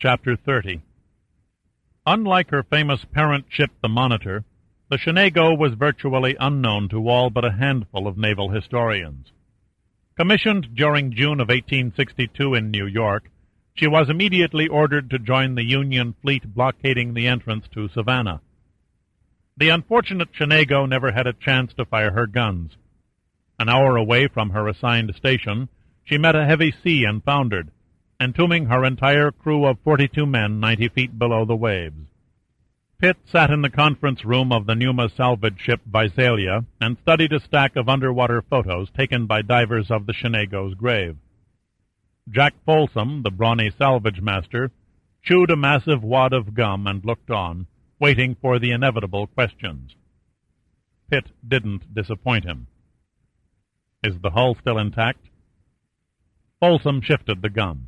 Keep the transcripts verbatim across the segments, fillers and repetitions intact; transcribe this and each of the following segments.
Chapter thirty. Unlike her famous parent ship, the Monitor, the Chenango was virtually unknown to all but a handful of naval historians. Commissioned during June of eighteen sixty-two in New York, she was immediately ordered to join the Union fleet blockading the entrance to Savannah. The unfortunate Chenango never had a chance to fire her guns. An hour away from her assigned station, she met a heavy sea and foundered, entombing her entire crew of forty-two men ninety feet below the waves. Pitt sat in the conference room of the Numa salvage ship Visalia and studied a stack of underwater photos taken by divers of the Chenango's grave. Jack Folsom, the brawny salvage master, chewed a massive wad of gum and looked on, waiting for the inevitable questions. Pitt didn't disappoint him. "Is the hull still intact?" Folsom shifted the gum.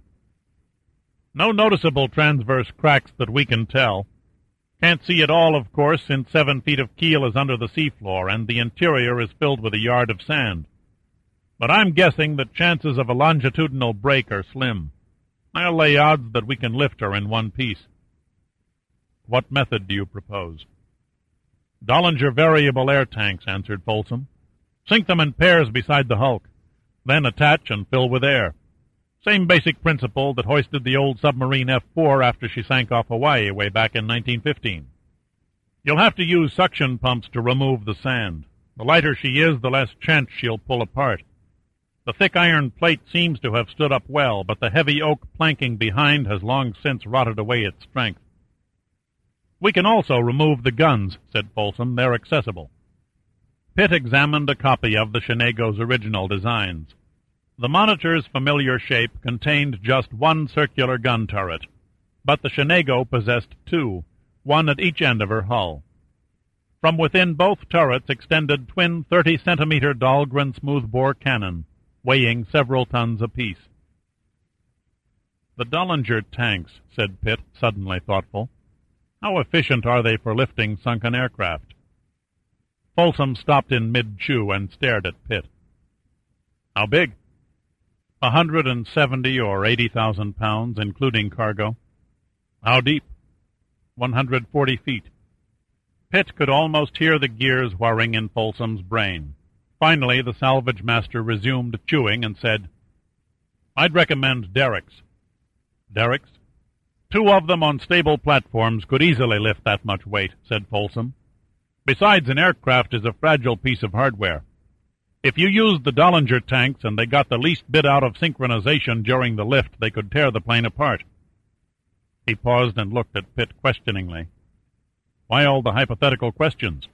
"No noticeable transverse cracks that we can tell. Can't see it all, of course, since seven feet of keel is under the seafloor and the interior is filled with a yard of sand. But I'm guessing that chances of a longitudinal break are slim. I'll lay odds that we can lift her in one piece." "What method do you propose?" "Dollinger variable air tanks," answered Folsom. "Sink them in pairs beside the hulk, then attach and fill with air. Same basic principle that hoisted the old submarine F four after she sank off Hawaii way back in nineteen fifteen. You'll have to use suction pumps to remove the sand. The lighter she is, the less chance she'll pull apart. The thick iron plate seems to have stood up well, but the heavy oak planking behind has long since rotted away its strength." "We can also remove the guns," said Folsom. "They're accessible." Pitt examined a copy of the Chenango's original designs. The Monitor's familiar shape contained just one circular gun turret, but the Chenango possessed two, one at each end of her hull. From within both turrets extended twin thirty-centimeter Dahlgren smoothbore cannon, weighing several tons apiece. "The Dollinger tanks," said Pitt, suddenly thoughtful. "How efficient are they for lifting sunken aircraft?" Folsom stopped in mid-chew and stared at Pitt. "How big?" A hundred and seventy or eighty thousand pounds, including cargo." "How deep?" One hundred forty feet." Pitt could almost hear the gears whirring in Folsom's brain. Finally, the salvage master resumed chewing and said, "I'd recommend derricks." "Derricks?" "Two of them on stable platforms could easily lift that much weight," said Folsom. "Besides, an aircraft is a fragile piece of hardware. If you used the Dollinger tanks and they got the least bit out of synchronization during the lift, they could tear the plane apart." He paused and looked at Pitt questioningly. "Why all the hypothetical questions?"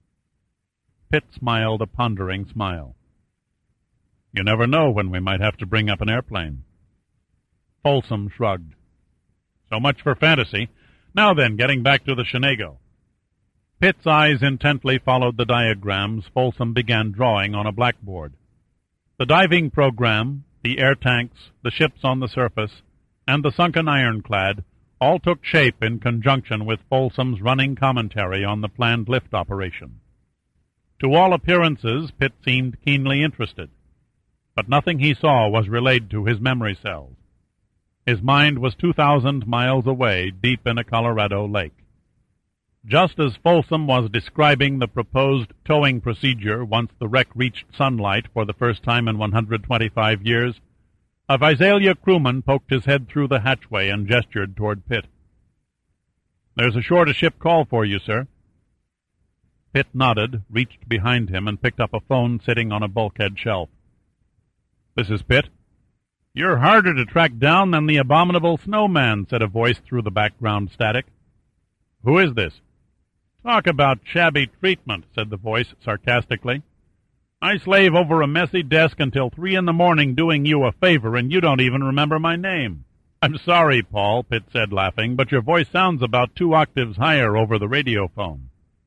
Pitt smiled a pondering smile. "You never know when we might have to bring up an airplane." Folsom shrugged. "So much for fantasy. Now then, getting back to the Chenango." Pitt's eyes intently followed the diagrams Folsom began drawing on a blackboard. The diving program, the air tanks, the ships on the surface, and the sunken ironclad all took shape in conjunction with Folsom's running commentary on the planned lift operation. To all appearances, Pitt seemed keenly interested, but nothing he saw was relayed to his memory cells. His mind was two thousand miles away, deep in a Colorado lake. Just as Folsom was describing the proposed towing procedure once the wreck reached sunlight for the first time in one hundred twenty-five years, a Visalia crewman poked his head through the hatchway and gestured toward Pitt. "There's a shore-to-ship call for you, sir." Pitt nodded, reached behind him, and picked up a phone sitting on a bulkhead shelf. "This is Pitt." "You're harder to track down than the abominable snowman," said a voice through the background static. "Who is this?" "Talk about shabby treatment," said the voice sarcastically. "I slave over a messy desk until three in the morning doing you a favor, and you don't even remember my name." "I'm sorry, Paul," Pitt said, laughing, "but your voice sounds about two octaves higher over the radio phone."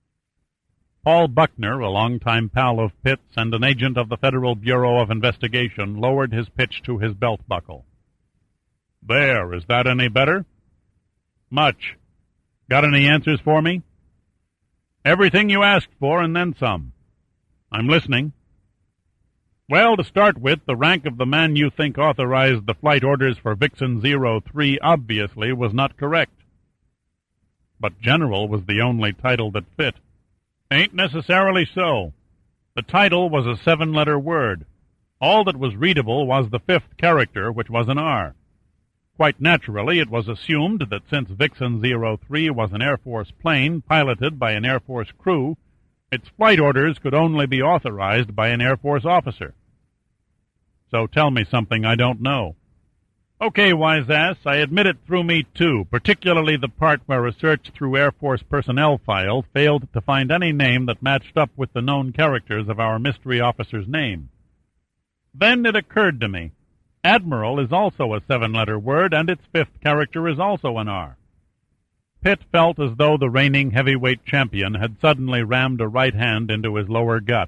Paul Buckner, a longtime pal of Pitt's and an agent of the Federal Bureau of Investigation, lowered his pitch to his belt buckle. "There, is that any better?" "Much. Got any answers for me?" "Everything you asked for, and then some." "I'm listening." Well, to start with, the rank of the man you think authorized the flight orders for Vixen zero three obviously was not correct. But General was the only title that fit. Ain't necessarily so. The title was a seven-letter word. All that was readable was the fifth character, which was an R. Quite naturally, it was assumed that since Vixen zero three was an Air Force plane piloted by an Air Force crew, its flight orders could only be authorized by an Air Force officer. So tell me something I don't know. Okay, wise-ass, I admit it threw me too, particularly the part where a search through Air Force personnel files failed to find any name that matched up with the known characters of our mystery officer's name. Then it occurred to me. Admiral is also a seven-letter word, and its fifth character is also an R. Pitt felt as though the reigning heavyweight champion had suddenly rammed a right hand into his lower gut.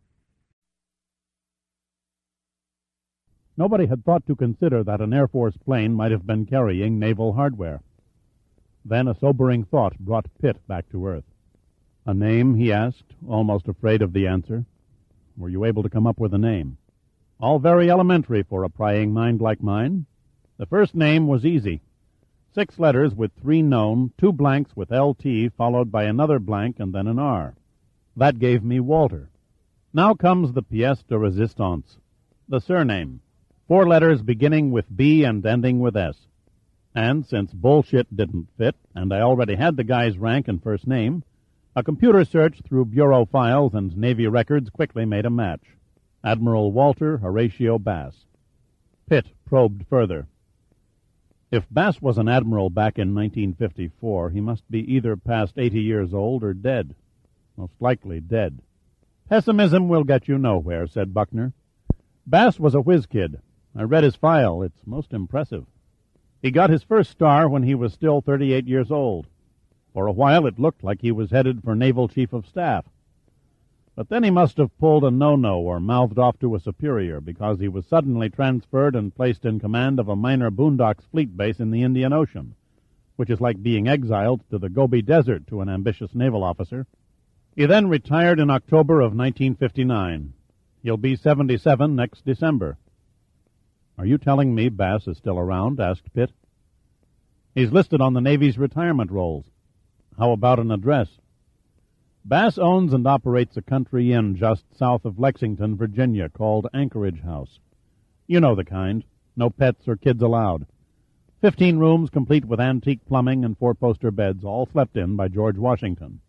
Nobody had thought to consider that an Air Force plane might have been carrying naval hardware. Then a sobering thought brought Pitt back to earth. A name, he asked, almost afraid of the answer. Were you able to come up with a name? All very elementary for a prying mind like mine. The first name was easy. Six letters with three known, two blanks with L T, followed by another blank and then an R. That gave me Walter. Now comes the pièce de résistance, the surname. Four letters beginning with B and ending with S. And since bullshit didn't fit, and I already had the guy's rank and first name, a computer search through bureau files and Navy records quickly made a match. Admiral Walter Horatio Bass. Pitt probed further. If Bass was an admiral back in nineteen fifty-four, he must be either past eighty years old or dead. Most likely dead. Pessimism will get you nowhere, said Buckner. Bass was a whiz kid. I read his file. It's most impressive. He got his first star when he was still thirty-eight years old. For a while it looked like he was headed for Naval Chief of Staff. But then he must have pulled a no-no or mouthed off to a superior because he was suddenly transferred and placed in command of a minor boondocks fleet base in the Indian Ocean, which is like being exiled to the Gobi Desert to an ambitious naval officer. He then retired in October of nineteen fifty-nine. He'll be seventy-seven next December. Are you telling me Bass is still around? Asked Pitt. He's listed on the Navy's retirement rolls. How about an address? Bass owns and operates a country inn just south of Lexington, Virginia, called Anchorage House. You know the kind. No pets or kids allowed. Fifteen rooms complete with antique plumbing and four-poster beds, all slept in by George Washington.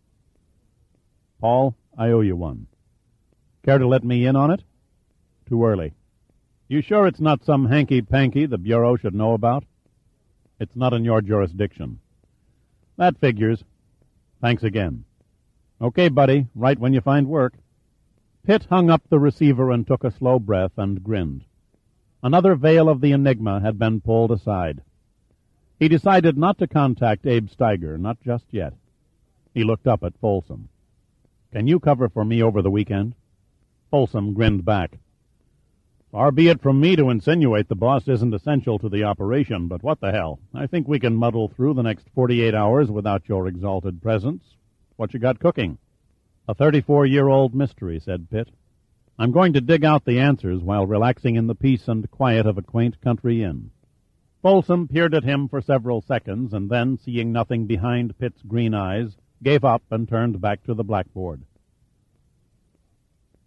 Paul, I owe you one. Care to let me in on it? Too early. You sure it's not some hanky-panky the Bureau should know about? It's not in your jurisdiction. That figures. Thanks again. Okay, buddy, right when you find work. Pitt hung up the receiver and took a slow breath and grinned. Another veil of the enigma had been pulled aside. He decided not to contact Abe Steiger, not just yet. He looked up at Folsom. Can you cover for me over the weekend? Folsom grinned back. Far be it from me to insinuate the boss isn't essential to the operation, but what the hell? I think we can muddle through the next forty-eight hours without your exalted presence. What you got cooking? A thirty-four-year-old mystery, said Pitt. I'm going to dig out the answers while relaxing in the peace and quiet of a quaint country inn. Folsom peered at him for several seconds, and then, seeing nothing behind Pitt's green eyes, gave up and turned back to the blackboard.